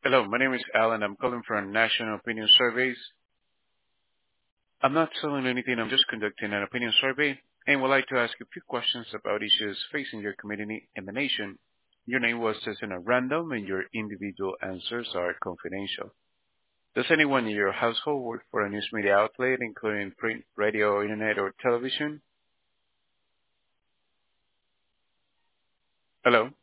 Hello, my name is Alan. I'm calling from National Opinion Surveys. I'm not selling anything. I'm just conducting an opinion survey and would like to ask a few questions about issues facing your community and the nation. Your name was chosen at random and your individual answers are confidential. Does anyone in your household work for a news media outlet, including print, radio, internet, or television? Hello?